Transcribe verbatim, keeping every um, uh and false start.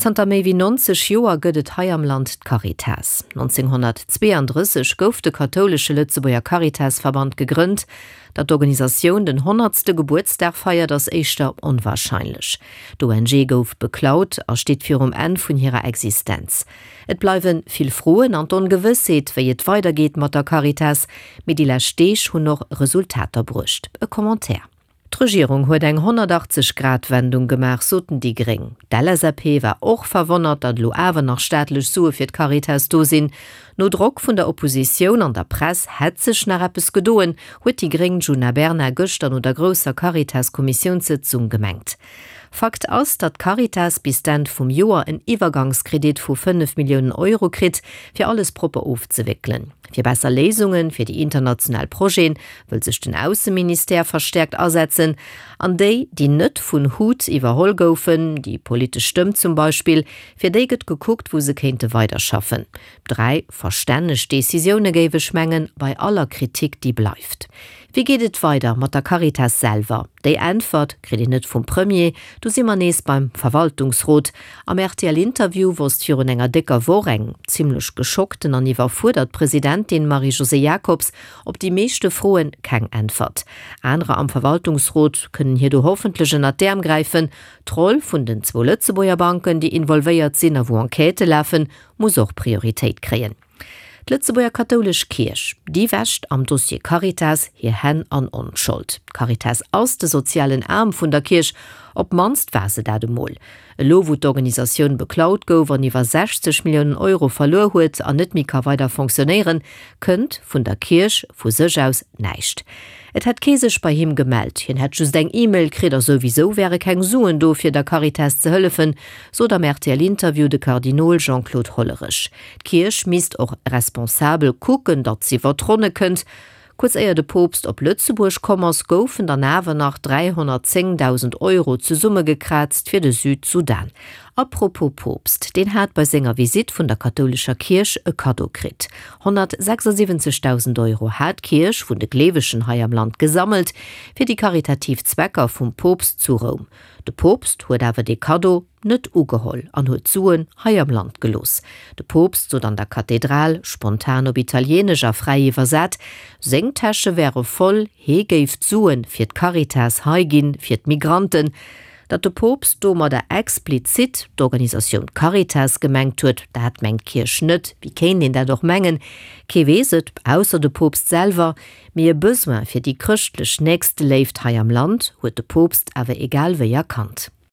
Zter méi wie neunzig Joer gëtt hei am Land Caritas. neunzehnhundertzweiunddreißig gouf de katholsche Lützeburger Caritasverband gegrünnt, dat d'Organisationun den hundertste Geburtstag feiert das éischter unwahrscheinlich. D'O N G gouf beklaut a steht fir um en vun hireer Existenz. Et bleiwen viel Froen an d'Ongewissheet, wéi et weitergeht mat der Caritas, mit die Lächtech hunn noch Resultater brucht. E Kommentar. Die Regierung huet eng hundertachtzig Grad Wendung gemach soten die gering. D'L S A P war och verwonnert, dat lo awer nach staatlech Sue fir d Caritas do sinn. No Druck vun der Opposition an der Press het sech nach Appes gedoen, huet die gering Juna Berner gëchtern oder grosser Caritas-Kommissionssitzung gemengt. Fakt ass, dat Caritas bis dann vum Joer en Iwergangskredit vu fünf Millionen Euro krit, fir alles proper aufzuwickeln. Fir besser Lesungen fir die international Proen wëll sech den Außenminister verstärkt ersetzen, an déi, die nett vun Hut iwwerhol goufen, die politisch stimmt zum Beispiel, fir déget geguckt, wo se kente weiterschaffen. Drei verstännech Decisioune géwe schmengen bei aller Kritik, die bleift. Wie geht et weiter mat der Caritas selber? Déi Antwort krit net vum Premier, du simmer nees beim Verwaltungsrot. Am R T L-Interview wurst fir un enger dicker Woreng, ziemlich geschockten an iwwer fudert Präsidentin Marie-José Jacobs, op die meeschte Froen keng Antwort. Andere am Verwaltungsrot können hier du hoffentlich nach derm greifen. Troll vun den zwo Lützeburger Banken, die involvéiert sinn a wo Enquete läffen, muss auch Priorität kreen. Die Lützeburger katholisch Kirch, die wäscht am Dossier Caritas hier hen an Unschuld. Caritas aus de sozialen Arm vun der Kirch, op manst wase dat de Moll. E lo wo d'Organisationun beklaut gouf an iwwer sechzig Millionen Euro verlor huet an net mika weiter funktionieren, kënnt vun der Kirch vu sech aus neicht. Et hat Käsech bei him gemeldt, hien het just eng E-Mail krider sowieso wäre keng Suen do fir der Caritas ze hëllefen, so der Mer Interview de Kardinol Jean-Claude Hollerich. Kirch misst och responsabel kucken, dat sie vertronne kënnt. Kurz eier de Popst op Lützeburg kommers goufen der Nawe nach dreihundertzehntausend Euro zu Summe gekratzt fir de Südsudan. Apropos Popst, den hat bei senger Visit vun der katholischer Kirch e Kado krit. hundertsechsundsiebzigtausend Euro hat Kirch vun de Gleweschen Hai am Land gesammelt fir die Karitativzwecker vum Popst zu Rom. De Popst huet awer de Kado net ugeholl an huet Zuen Hai am Land gelos. De Popst so an der Kathedral spontan op italienescher frei versat, Sengtasche wäre voll, he geif Zuen fir d Caritas Haigin fir d Migranten, dat de Popst dommer der explizit d'Organisation Caritas gemengt huet, da hat meng Kirch net, wie ken den der doch mengen, ke weet ausser de Popst selber, mir Bësmer fir die christlech nächste left Hai am Land, huet de Popst awer egal wie erkannt.